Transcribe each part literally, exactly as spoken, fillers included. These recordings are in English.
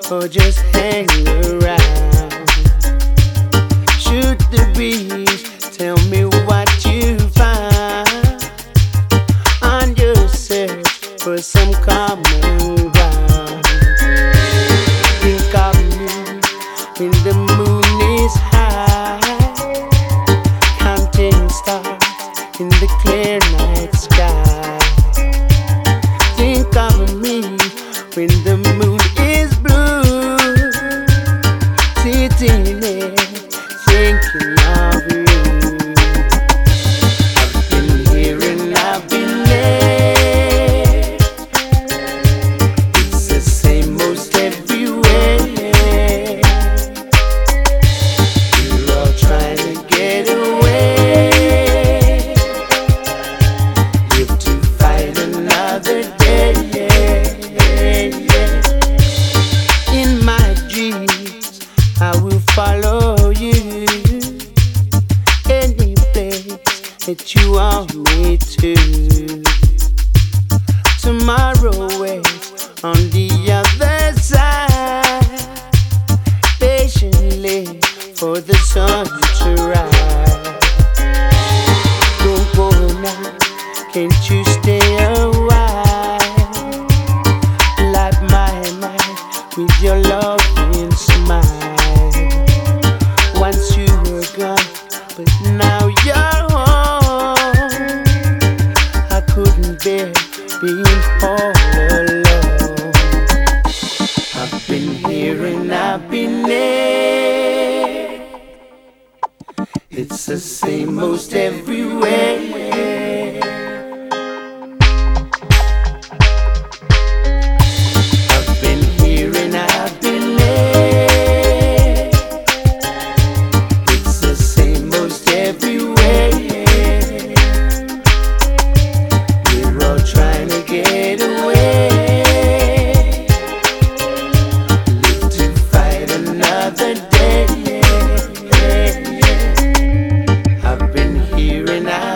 or just hang around. Shoot the breeze, tell me what you find on your search for some common ground. Think of me when the moon is high, counting stars in the clear night sky. Think of me when the moon is blue, sitting there thinking of you. I've been here and I've been there. It's the same most everywhere. We're all trying to get away, live to fight another day. In my dreams, I will follow you any place that you want me to. Tomorrow waits on the other side, patiently for the sun to rise. Don't go now, can't you stay a while? Light my night with your loving smile. Once you were gone, but now you're home. I couldn't bear being all alone. I've been here and I've been there. It's the same most everywhere.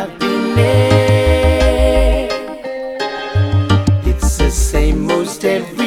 Most every